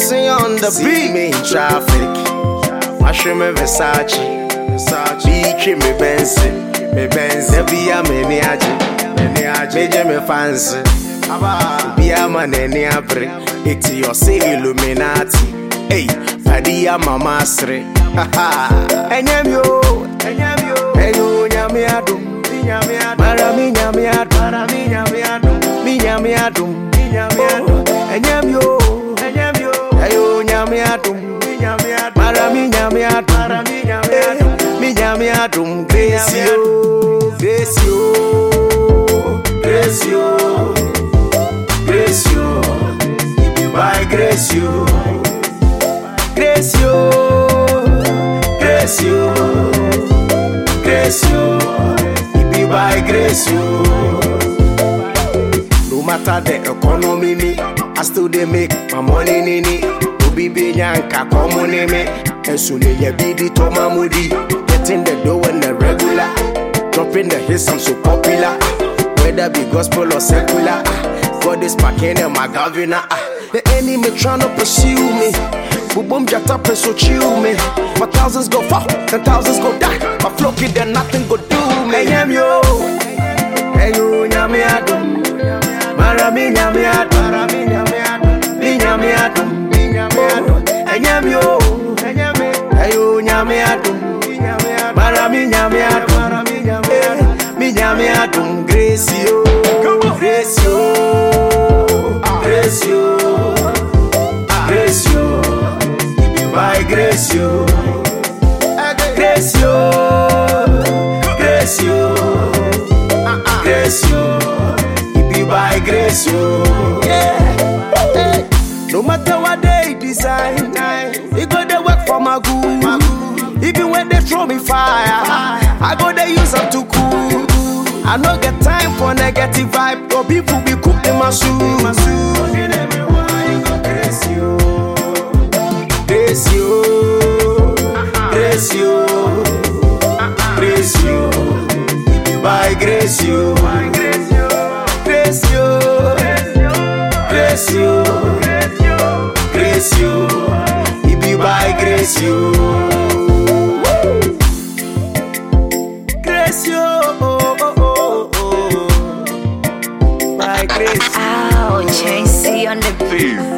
Chelsea on the beat. Me in traffic. Wash me Versace. Beach me Benson. Nebi a me niaje. Meje me fancy. Be a man any abre. It's your say Illuminati. Hey, Padia Mama Sre. Enyam yo. Eyo nyame adum. Mara mi nyame adum. Mi nyame adum. Enyam yo. Eyo nyame adum. Mara mi nyame adum. Mi nyame adum. Grace yo. Grace you. By grace you. Grace you, it be by grace you. No matter the economy me, I still they make my money nini. To be yanka common me, and soon you be the Toma Moody. Getting the dough and the regular, dropping the hits, I'm so popular. Whether be gospel or secular, God is packing and my governor. The enemy trying to pursue me. Boom, jacked up and so chill me. My thousands go fall, and thousands go die. My flow kid, then nothing go do me. Enyam yo, eyo nyame adum. Mara mi nyame adum. Mi nyame adum. Enyam yo, eyo nyame adum. Mara mi nyame adum. Mi nyame adum. Grace yo, grace you. By grace you, it be by grace you. Yeah. No matter what they design, it go they work for my good. Even when they throw me fire, I go they use them to cool. I no get time for negative vibe, or people be cooked in my soup. Grace you, by grace you, it be by grace you, by grace. Chelsea on the beat.